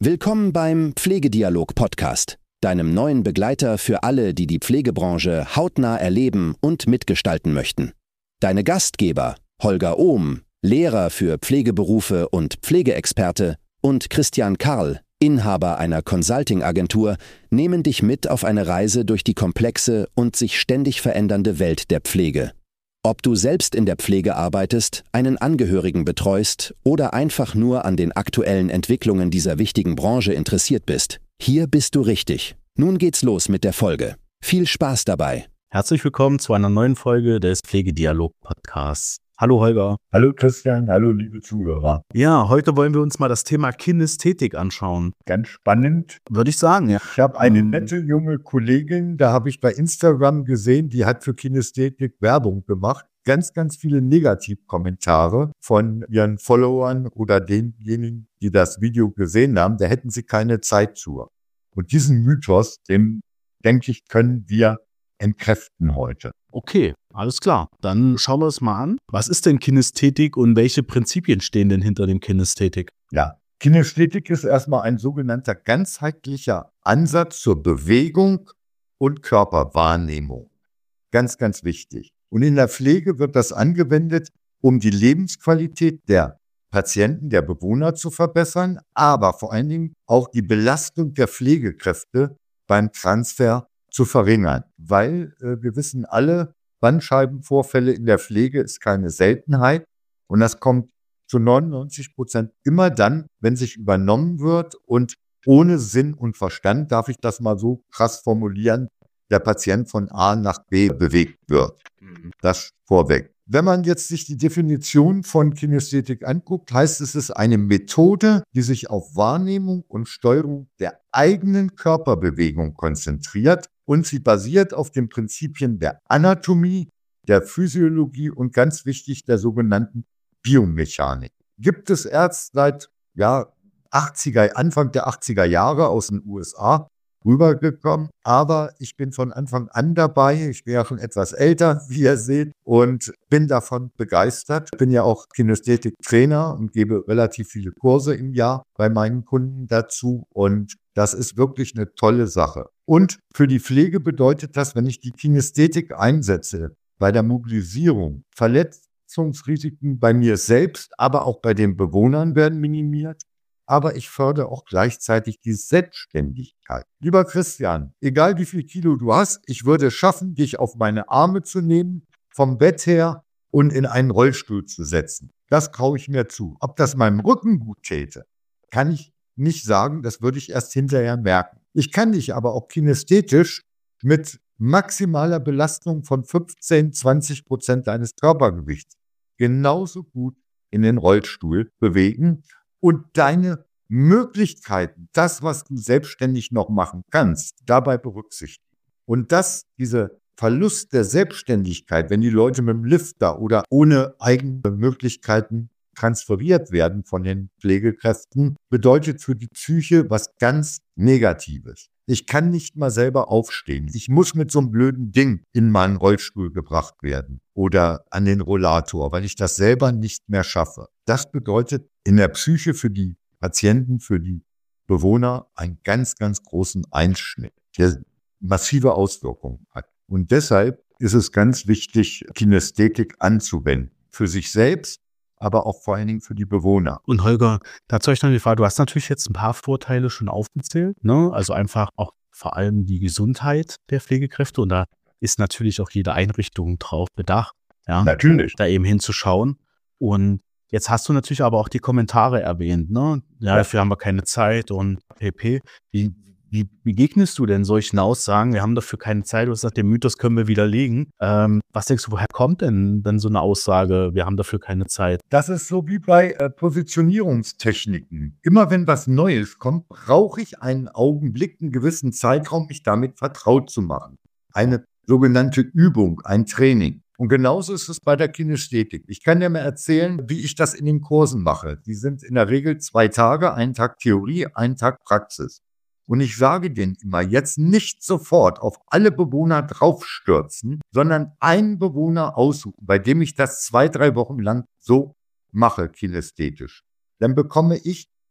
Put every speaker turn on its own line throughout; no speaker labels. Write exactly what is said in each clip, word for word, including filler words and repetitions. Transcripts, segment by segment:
Willkommen beim Pflegedialog-Podcast, deinem neuen Begleiter für alle, die die Pflegebranche hautnah erleben und mitgestalten möchten. Deine Gastgeber Holger Ohm, Lehrer für Pflegeberufe und Pflegeexperte, und Christian Karl, Inhaber einer Consulting-Agentur, nehmen dich mit auf eine Reise durch die komplexe und sich ständig verändernde Welt der Pflege. Ob du selbst in der Pflege arbeitest, einen Angehörigen betreust oder einfach nur an den aktuellen Entwicklungen dieser wichtigen Branche interessiert bist, hier bist du richtig. Nun geht's los mit der Folge. Viel Spaß dabei.
Herzlich willkommen zu einer neuen Folge des Pflegedialog-Podcasts. Hallo Holger.
Hallo Christian, hallo liebe Zuhörer.
Ja, heute wollen wir uns mal das Thema Kinästhetik anschauen.
Ganz spannend.
Würde ich sagen, ja.
Ich habe eine nette junge Kollegin, da habe ich bei Instagram gesehen, die hat für Kinästhetik Werbung gemacht. Ganz, ganz viele Negativkommentare von ihren Followern oder denjenigen, die das Video gesehen haben, da hätten sie keine Zeit zu. Und diesen Mythos, den, denke ich, können wir entkräften heute.
Okay, alles klar. Dann schauen wir es mal an. Was ist denn Kinästhetik und welche Prinzipien stehen denn hinter dem Kinästhetik?
Ja, Kinästhetik ist erstmal ein sogenannter ganzheitlicher Ansatz zur Bewegung und Körperwahrnehmung. Ganz, ganz wichtig. Und in der Pflege wird das angewendet, um die Lebensqualität der Patienten, der Bewohner zu verbessern, aber vor allen Dingen auch die Belastung der Pflegekräfte beim Transfer zu verringern. Weil äh, wir wissen alle, Bandscheibenvorfälle in der Pflege ist keine Seltenheit und das kommt zu neunundneunzig Prozent immer dann, wenn sich übernommen wird und ohne Sinn und Verstand, darf ich das mal so krass formulieren, der Patient von A nach B bewegt wird. Das vorweg. Wenn man jetzt sich die Definition von Kinästhetik anguckt, heißt es, es ist eine Methode, die sich auf Wahrnehmung und Steuerung der eigenen Körperbewegung konzentriert und sie basiert auf den Prinzipien der Anatomie, der Physiologie und ganz wichtig der sogenannten Biomechanik. Gibt es erst seit ja, achtziger, Anfang der achtziger Jahre aus den U S A rübergekommen, aber ich bin von Anfang an dabei. Ich bin ja schon etwas älter, wie ihr seht, und bin davon begeistert. Bin ja auch Kinästhetik-Trainer und gebe relativ viele Kurse im Jahr bei meinen Kunden dazu und das ist wirklich eine tolle Sache. Und für die Pflege bedeutet das, wenn ich die Kinästhetik einsetze, bei der Mobilisierung, Verletzungsrisiken bei mir selbst, aber auch bei den Bewohnern werden minimiert. Aber ich fördere auch gleichzeitig die Selbstständigkeit. Lieber Christian, egal wie viel Kilo du hast, ich würde es schaffen, dich auf meine Arme zu nehmen, vom Bett her und in einen Rollstuhl zu setzen. Das traue ich mir zu. Ob das meinem Rücken gut täte, kann ich nicht sagen, das würde ich erst hinterher merken. Ich kann dich aber auch kinästhetisch mit maximaler Belastung von fünfzehn, zwanzig Prozent deines Körpergewichts genauso gut in den Rollstuhl bewegen und deine Möglichkeiten, das, was du selbstständig noch machen kannst, dabei berücksichtigen. Und dass dieser Verlust der Selbstständigkeit, wenn die Leute mit dem Lifter oder ohne eigene Möglichkeiten transferiert werden von den Pflegekräften, bedeutet für die Psyche was ganz Negatives. Ich kann nicht mal selber aufstehen. Ich muss mit so einem blöden Ding in meinen Rollstuhl gebracht werden oder an den Rollator, weil ich das selber nicht mehr schaffe. Das bedeutet in der Psyche für die Patienten, für die Bewohner einen ganz, ganz großen Einschnitt, der massive Auswirkungen hat. Und deshalb ist es ganz wichtig, Kinästhetik anzuwenden. Für sich selbst, aber auch vor allen Dingen für die Bewohner.
Und Holger, dazu habe ich noch die Frage, du hast natürlich jetzt ein paar Vorteile schon aufgezählt, ne? Also einfach auch vor allem die Gesundheit der Pflegekräfte und da ist natürlich auch jede Einrichtung drauf bedacht, ja,
Natürlich.
Da eben hinzuschauen. Und jetzt hast du natürlich aber auch die Kommentare erwähnt, ne? Ja, dafür haben wir keine Zeit und pp. Wie, wie begegnest du denn solchen Aussagen? Wir haben dafür keine Zeit. Du hast gesagt, den Mythos können wir widerlegen. Ähm, was denkst du, woher kommt denn dann so eine Aussage, wir haben dafür keine Zeit?
Das ist so wie bei äh, Positionierungstechniken. Immer wenn was Neues kommt, brauche ich einen Augenblick, einen gewissen Zeitraum, mich damit vertraut zu machen. Eine sogenannte Übung, ein Training. Und genauso ist es bei der Kinästhetik. Ich kann dir mal erzählen, wie ich das in den Kursen mache. Die sind in der Regel zwei Tage, ein Tag Theorie, ein Tag Praxis. Und ich sage denen immer, jetzt nicht sofort auf alle Bewohner draufstürzen, sondern einen Bewohner aussuchen, bei dem ich das zwei, drei Wochen lang so mache, kinästhetisch. Dann bekomme ich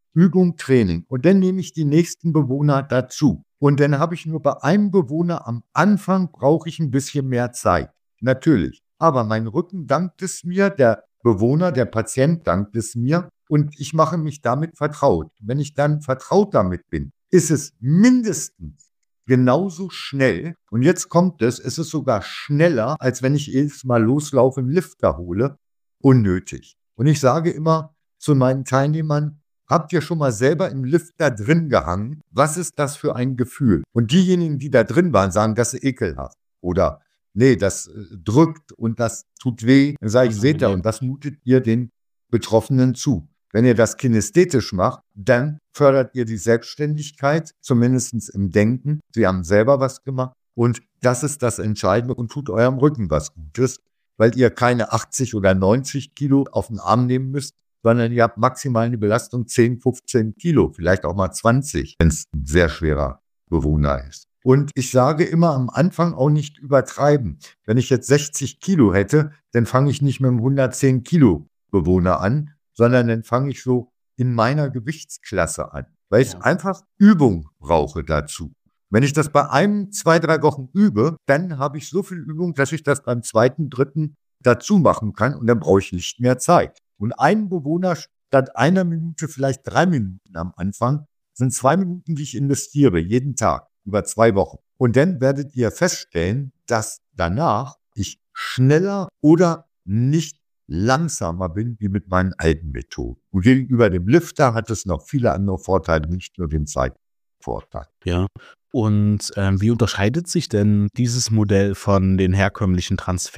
Übung, Training. Und dann nehme ich die nächsten Bewohner dazu. Und dann habe ich nur bei einem Bewohner am Anfang brauche ich ein bisschen mehr Zeit. Natürlich. Aber mein Rücken dankt es mir, der Bewohner, der Patient dankt es mir und ich mache mich damit vertraut. Wenn ich dann vertraut damit bin, ist es mindestens genauso schnell. Und jetzt kommt es, es ist sogar schneller, als wenn ich jedes Mal loslaufe, einen Lifter hole. Unnötig. Und ich sage immer zu meinen Teilnehmern, habt ihr schon mal selber im Lifter drin gehangen? Was ist das für ein Gefühl? Und diejenigen, die da drin waren, sagen, das ist ekelhaft. Oder, nee, das äh, drückt und das tut weh. Dann sage ich, seht ihr, und das mutet ihr den Betroffenen zu. Wenn ihr das kinästhetisch macht, dann fördert ihr die Selbstständigkeit, zumindest im Denken. Sie haben selber was gemacht. Und das ist das Entscheidende und tut eurem Rücken was Gutes, weil ihr keine achtzig oder neunzig Kilo auf den Arm nehmen müsst, sondern ihr habt maximal eine Belastung zehn, fünfzehn Kilo, vielleicht auch mal zwanzig, wenn es ein sehr schwerer Bewohner ist. Und ich sage immer am Anfang auch nicht übertreiben. Wenn ich jetzt sechzig Kilo hätte, dann fange ich nicht mit einem hundertzehn Kilo Bewohner an, sondern dann fange ich so in meiner Gewichtsklasse an, weil ich ja. einfach Übung brauche dazu. Wenn ich das bei einem, zwei, drei Wochen übe, dann habe ich so viel Übung, dass ich das beim zweiten, dritten dazu machen kann und dann brauche ich nicht mehr Zeit. Und ein Bewohner statt einer Minute, vielleicht drei Minuten am Anfang, sind zwei Minuten, die ich investiere, jeden Tag, über zwei Wochen. Und dann werdet ihr feststellen, dass danach ich schneller oder nicht langsamer bin, wie mit meinen alten Methoden. Und gegenüber dem Lifter hat es noch viele andere Vorteile, nicht nur den Zeitvorteil.
Ja. Und ähm, wie unterscheidet sich denn dieses Modell von den herkömmlichen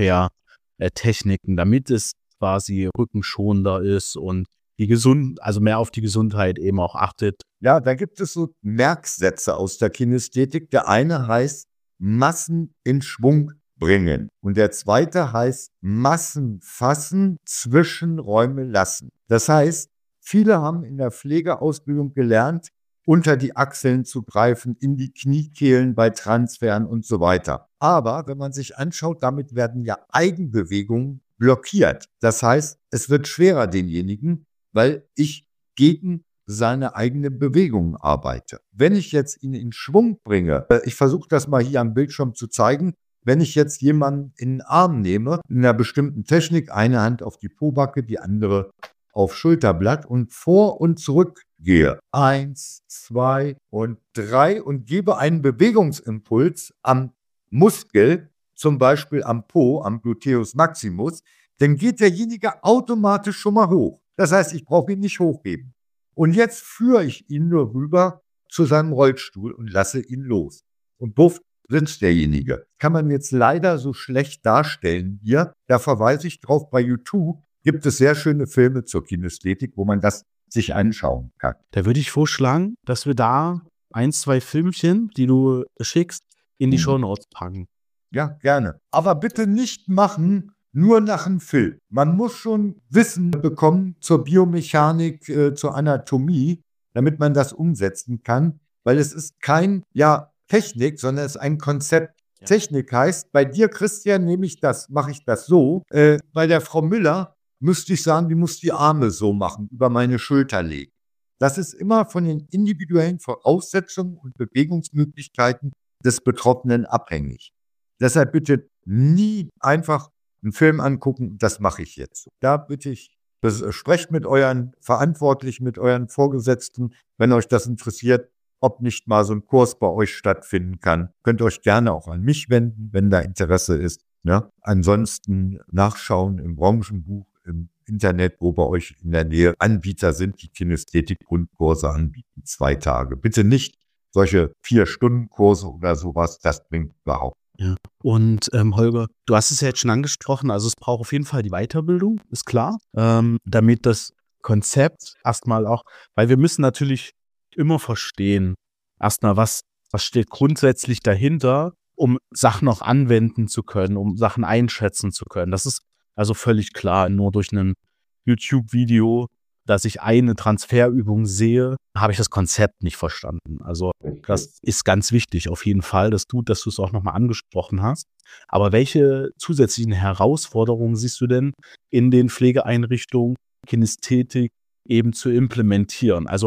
Transfertechniken, damit es quasi rückenschonender ist und die gesund, also mehr auf die Gesundheit eben auch achtet?
Ja, da gibt es so Merksätze aus der Kinästhetik. Der eine heißt Massen in Schwung bringen und der zweite heißt Massen fassen, Zwischenräume lassen. Das heißt, viele haben in der Pflegeausbildung gelernt, unter die Achseln zu greifen, in die Kniekehlen bei Transferen und so weiter. Aber wenn man sich anschaut, damit werden ja Eigenbewegungen blockiert. Das heißt, es wird schwerer denjenigen, weil ich gegen seine eigene Bewegung arbeite. Wenn ich jetzt ihn in Schwung bringe, ich versuche das mal hier am Bildschirm zu zeigen, wenn ich jetzt jemanden in den Arm nehme, in einer bestimmten Technik, eine Hand auf die Pobacke, die andere auf Schulterblatt und vor und zurück gehe. Eins, zwei und drei und gebe einen Bewegungsimpuls am Muskel, zum Beispiel am Po, am Gluteus Maximus, dann geht derjenige automatisch schon mal hoch. Das heißt, ich brauche ihn nicht hochheben. Und jetzt führe ich ihn nur rüber zu seinem Rollstuhl und lasse ihn los. Und buff, sitzt derjenige. Kann man jetzt leider so schlecht darstellen hier. Da verweise ich drauf, bei YouTube gibt es sehr schöne Filme zur Kinästhetik, wo man das sich anschauen kann.
Da würde ich vorschlagen, dass wir da ein, zwei Filmchen, die du schickst, in die hm. Shownotes packen.
Ja, gerne. Aber bitte nicht machen, nur nach einem Film. Man muss schon Wissen bekommen zur Biomechanik, äh, zur Anatomie, damit man das umsetzen kann, weil es ist kein, ja, Technik, sondern es ist ein Konzept. Ja. Technik heißt, bei dir, Christian, nehme ich das, mache ich das so. Äh, bei der Frau Müller müsste ich sagen, die muss die Arme so machen, über meine Schulter legen. Das ist immer von den individuellen Voraussetzungen und Bewegungsmöglichkeiten des Betroffenen abhängig. Deshalb bitte nie einfach einen Film angucken, das mache ich jetzt. Da bitte ich, sprecht mit euren Verantwortlichen, mit euren Vorgesetzten, wenn euch das interessiert, ob nicht mal so ein Kurs bei euch stattfinden kann. Könnt euch gerne auch an mich wenden, wenn da Interesse ist. Ne? Ansonsten nachschauen im Branchenbuch, im Internet, wo bei euch in der Nähe Anbieter sind, die Kinästhetik-Grundkurse anbieten, zwei Tage. Bitte nicht solche Vier-Stunden-Kurse oder sowas, das bringt überhaupt.
Ja. Und ähm, Holger, du hast es ja jetzt schon angesprochen, also es braucht auf jeden Fall die Weiterbildung, ist klar, ähm, damit das Konzept erstmal auch, weil wir müssen natürlich immer verstehen, erstmal, was, was steht grundsätzlich dahinter, um Sachen auch anwenden zu können, um Sachen einschätzen zu können. Das ist also völlig klar. Nur durch ein YouTube-Video, dass ich eine Transferübung sehe, habe ich das Konzept nicht verstanden. Also das ist ganz wichtig auf jeden Fall, dass du, dass du es auch nochmal angesprochen hast. Aber welche zusätzlichen Herausforderungen siehst du denn in den Pflegeeinrichtungen, Kinästhetik eben zu implementieren? Also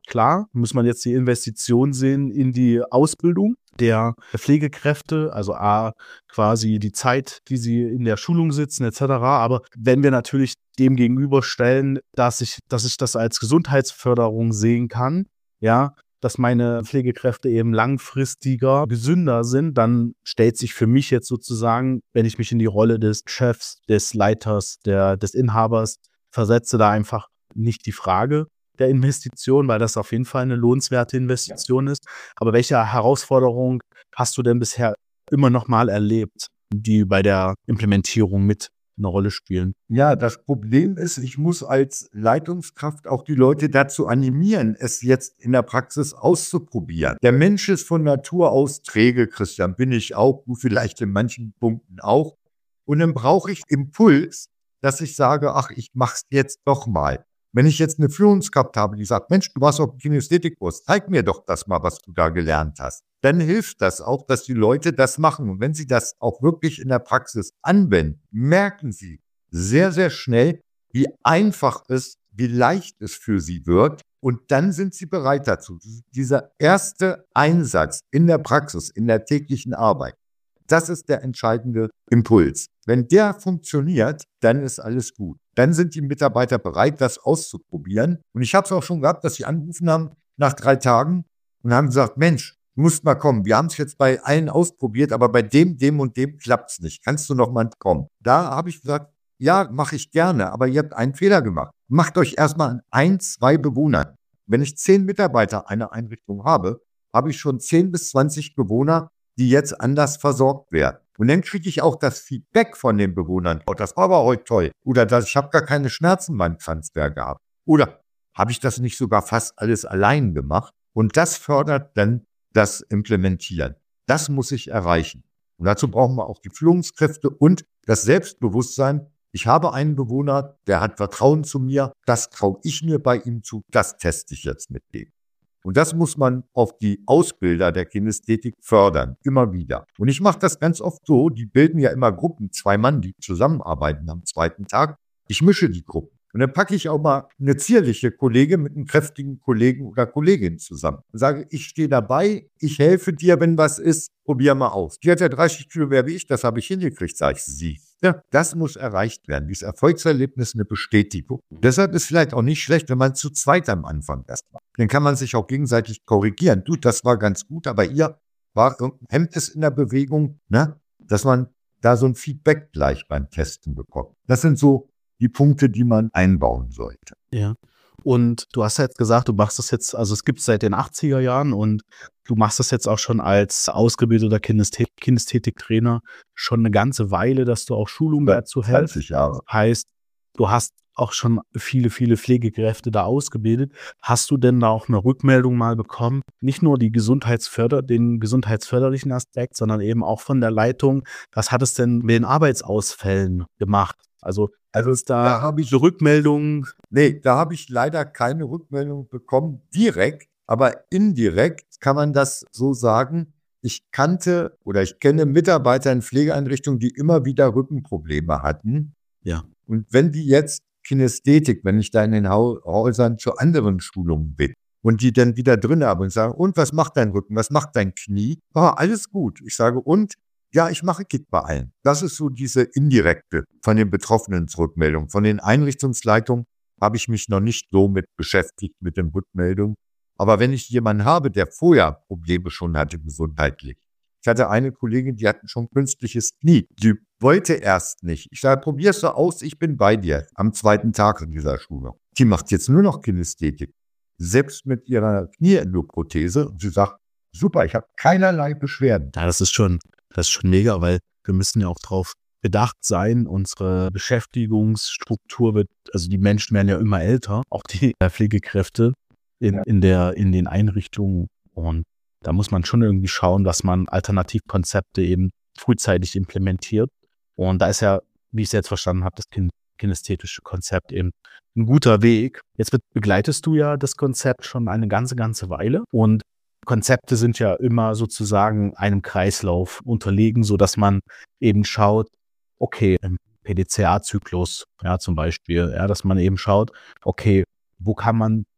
klar, muss man jetzt die Investition sehen in die Ausbildung der Pflegekräfte, also A, quasi die Zeit, die sie in der Schulung sitzen et cetera. Aber wenn wir natürlich dem gegenüberstellen, dass ich, dass ich das als Gesundheitsförderung sehen kann, ja, dass meine Pflegekräfte eben langfristiger, gesünder sind, dann stellt sich für mich jetzt sozusagen, wenn ich mich in die Rolle des Chefs, des Leiters, der, des Inhabers versetze, da einfach nicht die Frage der Investition, weil das auf jeden Fall eine lohnenswerte Investition ist. Aber welche Herausforderung hast du denn bisher immer noch mal erlebt, die bei der Implementierung mit eine Rolle spielen?
Ja, das Problem ist, ich muss als Leitungskraft auch die Leute dazu animieren, es jetzt in der Praxis auszuprobieren. Der Mensch ist von Natur aus träge, Christian, bin ich auch, du vielleicht in manchen Punkten auch. Und dann brauche ich Impuls, dass ich sage, ach, ich mach's jetzt doch mal. Wenn ich jetzt eine Führungskraft habe, die sagt, Mensch, du warst auf dem Kinästhetikkurs, zeig mir doch das mal, was du da gelernt hast. Dann hilft das auch, dass die Leute das machen. Und wenn sie das auch wirklich in der Praxis anwenden, merken sie sehr, sehr schnell, wie einfach es, wie leicht es für sie wird. Und dann sind sie bereit dazu. Dieser erste Einsatz in der Praxis, in der täglichen Arbeit, das ist der entscheidende Impuls. Wenn der funktioniert, dann ist alles gut. Dann sind die Mitarbeiter bereit, das auszuprobieren. Und ich habe es auch schon gehabt, dass sie angerufen haben nach drei Tagen und haben gesagt, Mensch, du musst mal kommen. Wir haben es jetzt bei allen ausprobiert, aber bei dem, dem und dem klappt es nicht. Kannst du noch mal kommen? Da habe ich gesagt, ja, mache ich gerne, aber ihr habt einen Fehler gemacht. Macht euch erstmal an ein, zwei Bewohnern. Wenn ich zehn Mitarbeiter einer Einrichtung habe, habe ich schon zehn bis zwanzig Bewohner, die jetzt anders versorgt werden. Und dann kriege ich auch das Feedback von den Bewohnern. Oh, das war aber heute toll. Oder dass ich habe gar keine Schmerzen beim Transfer gehabt. Oder habe ich das nicht sogar fast alles allein gemacht? Und das fördert dann das Implementieren. Das muss ich erreichen. Und dazu brauchen wir auch die Führungskräfte und das Selbstbewusstsein. Ich habe einen Bewohner, der hat Vertrauen zu mir. Das traue ich mir bei ihm zu. Das teste ich jetzt mit dem. Und das muss man auf die Ausbilder der Kinästhetik fördern, immer wieder. Und ich mache das ganz oft so, die bilden ja immer Gruppen, zwei Mann, die zusammenarbeiten am zweiten Tag. Ich mische die Gruppen. Und dann packe ich auch mal eine zierliche Kollegin mit einem kräftigen Kollegen oder Kollegin zusammen. Und sage, ich stehe dabei, ich helfe dir, wenn was ist, probier mal aus. Die hat ja dreißig Kilo mehr wie ich, das habe ich hingekriegt, sage ich sie. Ja, das muss erreicht werden. Dieses Erfolgserlebnis, eine Bestätigung. Deshalb ist vielleicht auch nicht schlecht, wenn man zu zweit am Anfang das macht. Dann kann man sich auch gegenseitig korrigieren. Du, das war ganz gut, aber ihr war hemmt es in der Bewegung, ne? Dass man da so ein Feedback gleich beim Testen bekommt. Das sind so die Punkte, die man einbauen sollte.
Ja. Und du hast ja jetzt gesagt, du machst das jetzt, also es gibt es seit den achtziger Jahren und du machst das jetzt auch schon als ausgebildeter Kinesthet- Kinästhetiktrainer schon eine ganze Weile, dass du auch Schulungen dazu hältst.
zwanzig Jahre.
Heißt, du hast auch schon viele, viele Pflegekräfte da ausgebildet. Hast du denn da auch eine Rückmeldung mal bekommen? Nicht nur die Gesundheitsförder, den gesundheitsförderlichen Aspekt, sondern eben auch von der Leitung. Was hat es denn mit den Arbeitsausfällen gemacht? Also, also ist da,
Da habe ich
eine Rückmeldung.
Nee, da habe ich leider keine Rückmeldung bekommen, direkt, aber indirekt kann man das so sagen. Ich kannte oder ich kenne Mitarbeiter in Pflegeeinrichtungen, die immer wieder Rückenprobleme hatten.
Ja.
Und wenn die jetzt Kinästhetik, wenn ich da in den Hau- Häusern zu anderen Schulungen bin und die dann wieder drin haben und sagen, und was macht dein Rücken, was macht dein Knie? Ah, alles gut. Ich sage, und? Ja, ich mache Kick bei allen. Das ist so diese indirekte von den Betroffenen Rückmeldung. Von den Einrichtungsleitungen habe ich mich noch nicht so mit beschäftigt mit den Rückmeldungen. Aber wenn ich jemanden habe, der vorher Probleme schon hatte gesundheitlich. Ich hatte eine Kollegin, die hatte schon künstliches Knie. Die wollte erst nicht. Ich sage, probier's doch aus, ich bin bei dir am zweiten Tag in dieser Schulung. Die macht jetzt nur noch Kinästhetik. Selbst mit ihrer Knieendoprothese. Und sie sagt, super, ich habe keinerlei Beschwerden.
Ja, das ist schon, das ist schon mega, weil wir müssen ja auch drauf bedacht sein. Unsere Beschäftigungsstruktur wird, also die Menschen werden ja immer älter, auch die Pflegekräfte in, in der, in den Einrichtungen. Und da muss man schon irgendwie schauen, dass man Alternativkonzepte eben frühzeitig implementiert. Und da ist ja, wie ich es jetzt verstanden habe, das kin- kinästhetische Konzept eben ein guter Weg. Jetzt begleitest du ja das Konzept schon eine ganze, ganze Weile. Und Konzepte sind ja immer sozusagen einem Kreislauf unterlegen, so dass man eben schaut, okay, im P D C A-Zyklus, ja, zum Beispiel, ja, dass man eben schaut, okay, wo kann man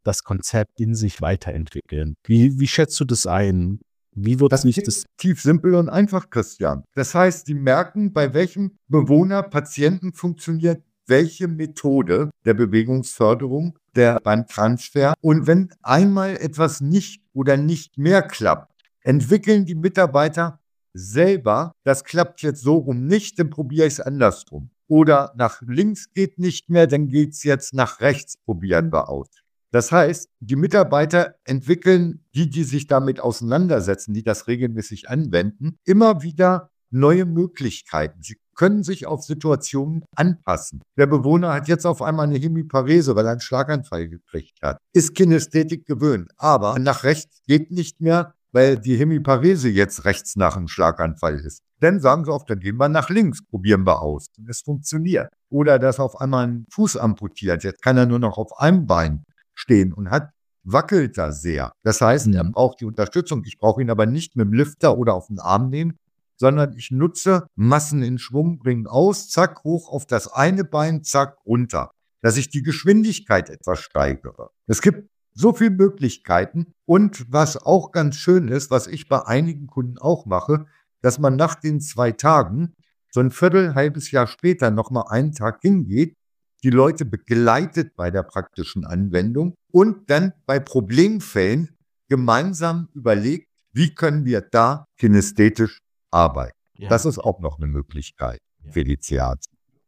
das Konzept in sich weiterentwickeln. Wie, wie schätzt du das ein? Wie wird
Das
sich
ist
das?
tief simpel und einfach, Christian. Das heißt, Sie merken, bei welchem Bewohner, Patienten funktioniert welche Methode der Bewegungsförderung, der Bandtransfer. Und wenn einmal etwas nicht oder nicht mehr klappt, entwickeln die Mitarbeiter selber, das klappt jetzt so rum nicht, dann probiere ich es andersrum. Oder nach links geht nicht mehr, dann geht es jetzt nach rechts, probieren wir aus. Das heißt, die Mitarbeiter entwickeln, die, die sich damit auseinandersetzen, die das regelmäßig anwenden, immer wieder neue Möglichkeiten. Sie können sich auf Situationen anpassen. Der Bewohner hat jetzt auf einmal eine Hemiparese, weil er einen Schlaganfall gekriegt hat. Ist Kinästhetik gewöhnt, aber nach rechts geht nicht mehr, weil die Hemiparese jetzt rechts nach einem Schlaganfall ist. Dann sagen sie oft, dann gehen wir nach links, probieren wir aus. Und es funktioniert. Oder dass auf einmal ein Fuß amputiert, jetzt kann er nur noch auf einem Bein stehen und hat, wackelt da sehr. Das heißt, er braucht die Unterstützung. Ich brauche ihn aber nicht mit dem Lifter oder auf den Arm nehmen, sondern ich nutze Massen in Schwung, bringen aus, zack, hoch auf das eine Bein, zack, runter. Dass ich die Geschwindigkeit etwas steigere. Es gibt so viele Möglichkeiten. Und was auch ganz schön ist, was ich bei einigen Kunden auch mache, dass man nach den zwei Tagen so ein Viertel, halbes Jahr später nochmal einen Tag hingeht, die Leute begleitet bei der praktischen Anwendung und dann bei Problemfällen gemeinsam überlegt, wie können wir da kinästhetisch arbeiten. Ja. Das ist auch noch eine Möglichkeit für die C A.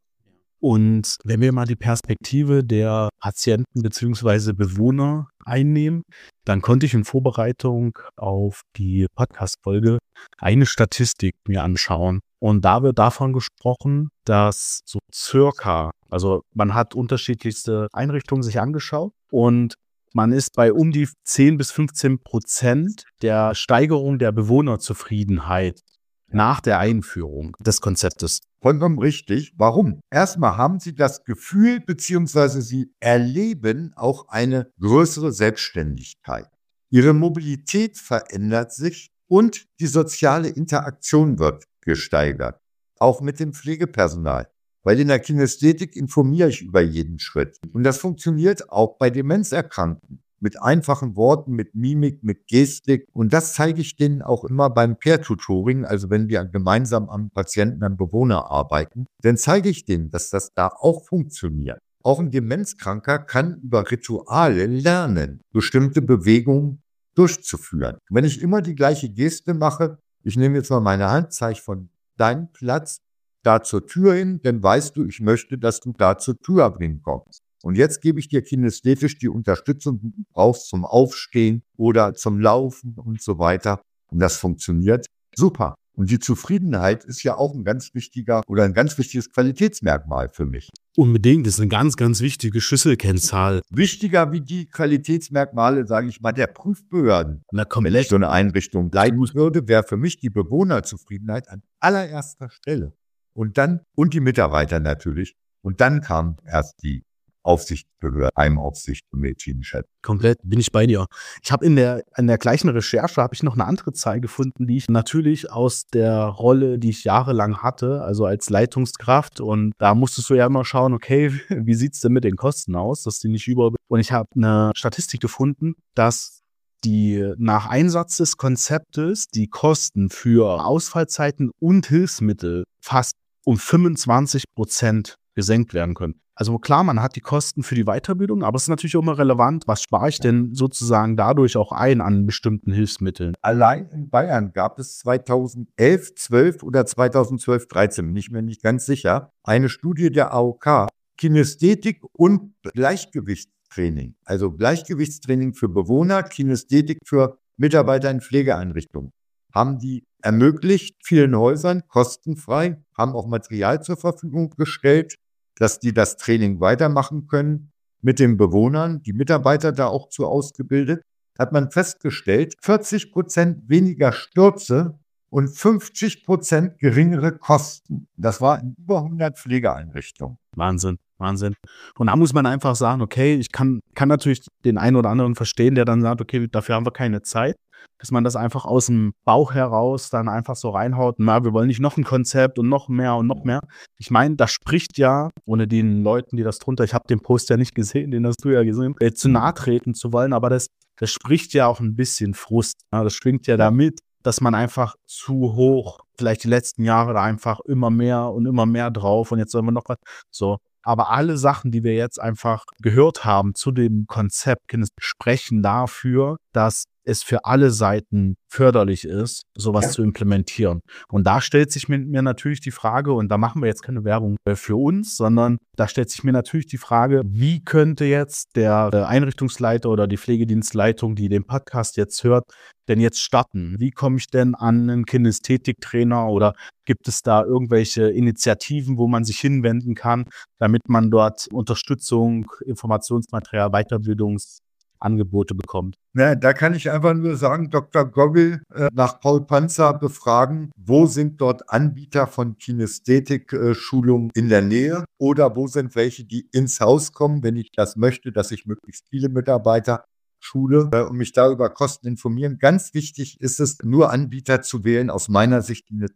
Und wenn wir mal die Perspektive der Patienten bzw. Bewohner einnehmen, dann konnte ich in Vorbereitung auf die Podcast-Folge eine Statistik mir anschauen. Und da wird davon gesprochen, dass so circa, also man hat unterschiedlichste Einrichtungen sich angeschaut und man ist bei um die zehn bis fünfzehn Prozent der Steigerung der Bewohnerzufriedenheit nach der Einführung des Konzeptes.
Vollkommen richtig. Warum? Erstmal haben Sie das Gefühl, beziehungsweise Sie erleben auch eine größere Selbstständigkeit. Ihre Mobilität verändert sich und die soziale Interaktion wird gesteigert. Auch mit dem Pflegepersonal. Weil in der Kinästhetik informiere ich über jeden Schritt. Und das funktioniert auch bei Demenzerkrankten. Mit einfachen Worten, mit Mimik, mit Gestik. Und das zeige ich denen auch immer beim Peer-Tutoring, also wenn wir gemeinsam am Patienten, am Bewohner arbeiten, dann zeige ich denen, dass das da auch funktioniert. Auch ein Demenzkranker kann über Rituale lernen, bestimmte Bewegungen durchzuführen. Wenn ich immer die gleiche Geste mache, ich nehme jetzt mal meine Hand, zeige von deinem Platz da zur Tür hin, dann weißt du, ich möchte, dass du da zur Tür hinkommst. Und jetzt gebe ich dir kinästhetisch die Unterstützung, die du brauchst zum Aufstehen oder zum Laufen und so weiter. Und das funktioniert super. Und die Zufriedenheit ist ja auch ein ganz wichtiger oder ein ganz wichtiges Qualitätsmerkmal für mich.
Unbedingt, das ist eine ganz, ganz wichtige Schlüsselkennzahl.
Wichtiger wie die Qualitätsmerkmale, sage ich mal, der Prüfbehörden.
Na komm,
wenn ich so eine Einrichtung leiten würde, wäre für mich die Bewohnerzufriedenheit an allererster Stelle. Und dann, und die Mitarbeiter natürlich. Und dann kam erst die Aufsichtsbehörde, Heimaufsicht und Medizinchef.
Komplett, bin ich bei dir. Ich habe in der, in der gleichen Recherche habe ich noch eine andere Zahl gefunden, die ich natürlich aus der Rolle, die ich jahrelang hatte, also als Leitungskraft. Und da musstest du ja immer schauen, okay, wie sieht's denn mit den Kosten aus, dass die nicht über... Und ich habe eine Statistik gefunden, dass die nach Einsatz des Konzeptes die Kosten für Ausfallzeiten und Hilfsmittel fast um fünfundzwanzig Prozent gesenkt werden können. Also klar, man hat die Kosten für die Weiterbildung, aber es ist natürlich auch immer relevant, was spare ich denn sozusagen dadurch auch ein an bestimmten Hilfsmitteln?
Allein in Bayern gab es zweitausendelf, zwölf oder zweitausendzwölf, dreizehn, bin ich mir nicht ganz sicher, eine Studie der A O K, Kinästhetik und Gleichgewichtstraining. Also Gleichgewichtstraining für Bewohner, Kinästhetik für Mitarbeiter in Pflegeeinrichtungen. Haben die ermöglicht, vielen Häusern kostenfrei, haben auch Material zur Verfügung gestellt, dass die das Training weitermachen können mit den Bewohnern, die Mitarbeiter da auch zu ausgebildet, hat man festgestellt, vierzig Prozent weniger Stürze und fünfzig Prozent geringere Kosten. Das war in über hundert Pflegeeinrichtungen.
Wahnsinn, Wahnsinn. Und da muss man einfach sagen, okay, ich kann, kann natürlich den einen oder anderen verstehen, der dann sagt, okay, dafür haben wir keine Zeit. dass man das einfach aus dem Bauch heraus dann einfach so reinhaut, na, wir wollen nicht noch ein Konzept und noch mehr und noch mehr. Ich meine, das spricht ja, ohne den Leuten, die das drunter, ich habe den Post ja nicht gesehen, den hast du ja gesehen, äh, zu nahe treten zu wollen, aber das, das spricht ja auch ein bisschen Frust. Ja, das schwingt ja damit, dass man einfach zu hoch, vielleicht die letzten Jahre da einfach immer mehr und immer mehr drauf und jetzt sollen wir noch was, so. Aber alle Sachen, die wir jetzt einfach gehört haben zu dem Konzept, sprechen dafür, dass es für alle Seiten förderlich ist, sowas
Ja.
zu implementieren. Und da stellt sich mir, mir natürlich die Frage, und da machen wir jetzt keine Werbung für uns, sondern da stellt sich mir natürlich die Frage, wie könnte jetzt der Einrichtungsleiter oder die Pflegedienstleitung, die den Podcast jetzt hört, denn jetzt starten? Wie komme ich denn an einen Kinästhetiktrainer oder gibt es da irgendwelche Initiativen, wo man sich hinwenden kann, damit man dort Unterstützung, Informationsmaterial, Weiterbildungsangebote bekommt?
Na, da kann ich einfach nur sagen, Doktor Gogel äh, nach Paul Panzer befragen, wo sind dort Anbieter von Kinästhetik-Schulungen in der Nähe oder wo sind welche, die ins Haus kommen, wenn ich das möchte, dass ich möglichst viele Mitarbeiter schule äh, und mich da über Kosten informieren. Ganz wichtig ist es, nur Anbieter zu wählen, aus meiner Sicht, die eine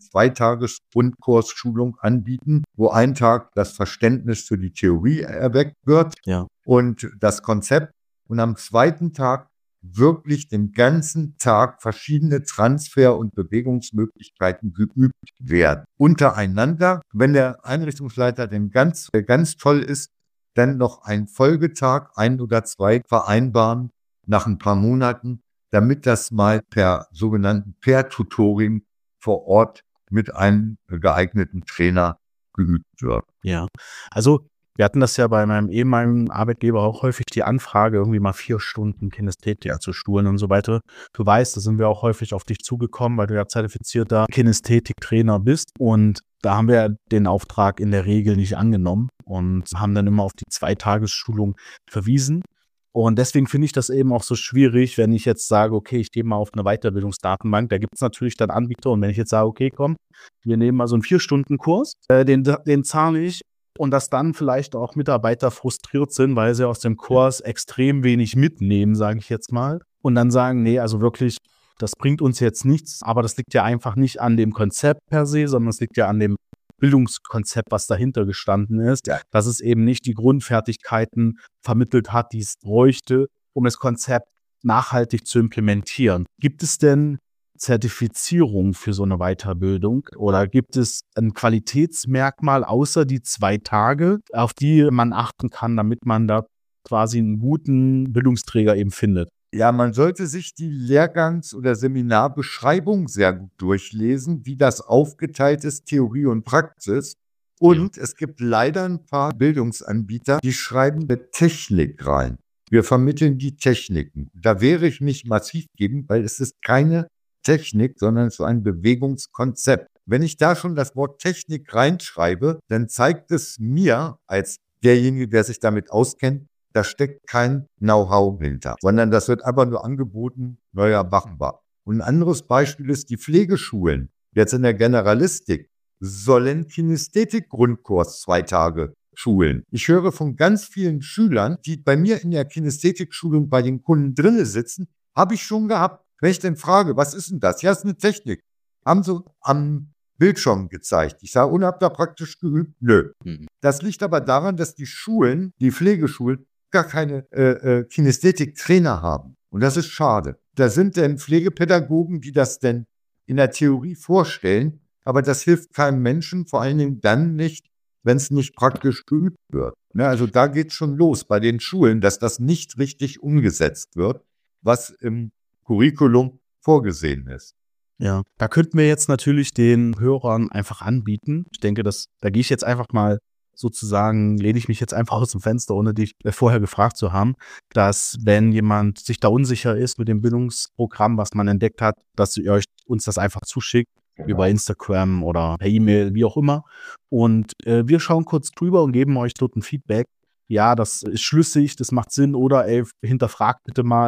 Zweitages-Grundkursschulung anbieten, wo ein Tag das Verständnis für die Theorie erweckt wird
Ja.
und das Konzept und am zweiten Tag wirklich den ganzen Tag verschiedene Transfer- und Bewegungsmöglichkeiten geübt werden. Untereinander, wenn der Einrichtungsleiter denn ganz, ganz toll ist, dann noch einen Folgetag, ein oder zwei vereinbaren nach ein paar Monaten, damit das mal per sogenannten Pair-Tutoring vor Ort mit einem geeigneten Trainer geübt wird.
Ja, also wir hatten das ja bei meinem ehemaligen Arbeitgeber auch häufig die Anfrage, irgendwie mal vier Stunden Kinästhetik zu schulen und so weiter. Du weißt, da sind wir auch häufig auf dich zugekommen, weil du ja zertifizierter Kinästhetiktrainer bist. Und da haben wir den Auftrag in der Regel nicht angenommen und haben dann immer auf die Zweitagesschulung verwiesen. Und deswegen finde ich das eben auch so schwierig, wenn ich jetzt sage, okay, ich gehe mal auf eine Weiterbildungsdatenbank. Da gibt es natürlich dann Anbieter. Und wenn ich jetzt sage, okay, komm, wir nehmen mal so einen Vier-Stunden-Kurs, äh, den, den zahle ich. Und dass dann vielleicht auch Mitarbeiter frustriert sind, weil sie aus dem Kurs extrem wenig mitnehmen, sage ich jetzt mal. Und dann sagen, nee, also wirklich, das bringt uns jetzt nichts. Aber das liegt ja einfach nicht an dem Konzept per se, sondern es liegt ja an dem Bildungskonzept, was dahinter gestanden ist,
Ja.
dass es eben nicht die Grundfertigkeiten vermittelt hat, die es bräuchte, um das Konzept nachhaltig zu implementieren. Gibt es denn Zertifizierung für so eine Weiterbildung oder gibt es ein Qualitätsmerkmal außer die zwei Tage, auf die man achten kann, damit man da quasi einen guten Bildungsträger eben findet?
Ja, man sollte sich die Lehrgangs- oder Seminarbeschreibung sehr gut durchlesen, wie das aufgeteilt ist, Theorie und Praxis. Und ja. Es gibt leider ein paar Bildungsanbieter, die schreiben eine Technik rein. Wir vermitteln die Techniken. Da wäre ich nicht massiv gegen, weil es ist keine Technik, sondern so ein Bewegungskonzept. Wenn ich da schon das Wort Technik reinschreibe, dann zeigt es mir als derjenige, der sich damit auskennt, da steckt kein Know-how hinter, sondern das wird einfach nur angeboten, neuer machbar. Und ein anderes Beispiel ist die Pflegeschulen. Jetzt in der Generalistik sollen Kinästhetik-Grundkurs zwei Tage schulen. Ich höre von ganz vielen Schülern, die bei mir in der Kinästhetik-Schulung bei den Kunden drinne sitzen, habe ich schon gehabt. Wenn ich denn frage, was ist denn das? Ja, ist eine Technik. Haben sie am Bildschirm gezeigt. Ich sage, und habt ihr praktisch geübt? Nö. Mhm. Das liegt aber daran, dass die Schulen, die Pflegeschulen, gar keine äh, äh, Kinästhetik-Trainer haben. Und das ist schade. Da sind denn Pflegepädagogen, die das denn in der Theorie vorstellen, aber das hilft keinem Menschen, vor allen Dingen dann nicht, wenn es nicht praktisch geübt wird. Ne, also da geht es schon los bei den Schulen, dass das nicht richtig umgesetzt wird, was im Curriculum vorgesehen ist.
Ja, da könnten wir jetzt natürlich den Hörern einfach anbieten. Ich denke, das, da gehe ich jetzt einfach mal sozusagen, lehne ich mich jetzt einfach aus dem Fenster, ohne dich vorher gefragt zu haben, dass wenn jemand sich da unsicher ist mit dem Bildungsprogramm, was man entdeckt hat, dass ihr euch uns das einfach zuschickt, genau, über Instagram oder per E-Mail, wie auch immer. Und äh, wir schauen kurz drüber und geben euch dort ein Feedback. Ja, das ist schlüssig, das macht Sinn oder ey, hinterfragt bitte mal,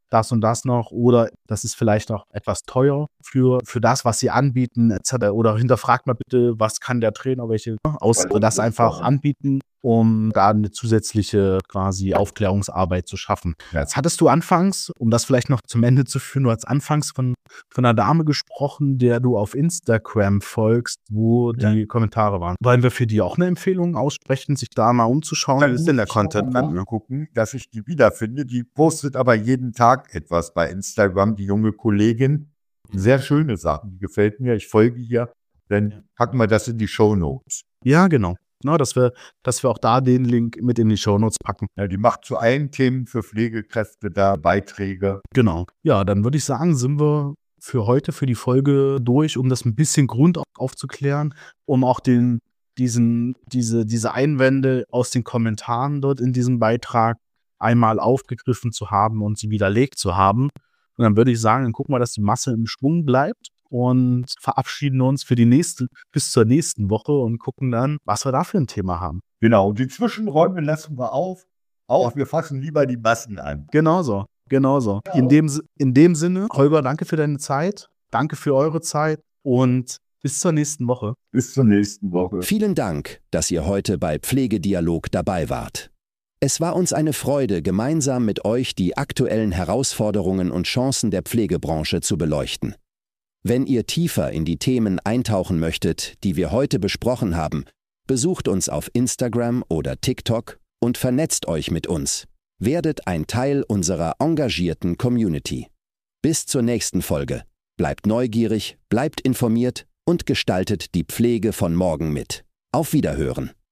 das und das noch oder das ist vielleicht auch etwas teuer für, für das, was sie anbieten et cetera. Oder hinterfragt mal bitte, was kann der Trainer, welche aus das einfach anbieten, um da eine zusätzliche quasi Aufklärungsarbeit zu schaffen. Jetzt hattest du anfangs, um das vielleicht noch zum Ende zu führen, du hast anfangs von, von einer Dame gesprochen, der du auf Instagram folgst, wo ja. die Kommentare waren. Wollen wir für die auch eine Empfehlung aussprechen, sich da mal umzuschauen?
Dann ist denn der Content gucken, dass ich die wiederfinde. Die postet aber jeden Tag etwas bei Instagram, die junge Kollegin. Sehr schöne Sachen, die gefällt mir. Ich folge ihr, dann packen wir das in die Shownotes.
Ja, genau. Na, dass wir, dass wir auch da den Link mit in die Shownotes packen.
Ja, die macht zu allen Themen für Pflegekräfte da Beiträge.
Genau. Ja, dann würde ich sagen, sind wir für heute, für die Folge durch, um das ein bisschen Grund aufzuklären, um auch den, diesen, diese, diese Einwände aus den Kommentaren dort in diesem Beitrag einmal aufgegriffen zu haben und sie widerlegt zu haben. Und dann würde ich sagen, dann gucken wir, dass die Masse im Schwung bleibt und verabschieden uns für die nächste, bis zur nächsten Woche und gucken dann, was wir da für ein Thema haben.
Genau, die Zwischenräume lassen wir auf. Auch, ja. Wir fassen lieber die Massen an.
Genauso, genauso. Ja. In dem, in dem Sinne, Holger, danke für deine Zeit. Danke für eure Zeit und bis zur nächsten Woche.
Bis zur nächsten Woche.
Vielen Dank, dass ihr heute bei Pflegedialog dabei wart. Es war uns eine Freude, gemeinsam mit euch die aktuellen Herausforderungen und Chancen der Pflegebranche zu beleuchten. Wenn ihr tiefer in die Themen eintauchen möchtet, die wir heute besprochen haben, besucht uns auf Instagram oder TikTok und vernetzt euch mit uns. Werdet ein Teil unserer engagierten Community. Bis zur nächsten Folge. Bleibt neugierig, bleibt informiert und gestaltet die Pflege von morgen mit. Auf Wiederhören.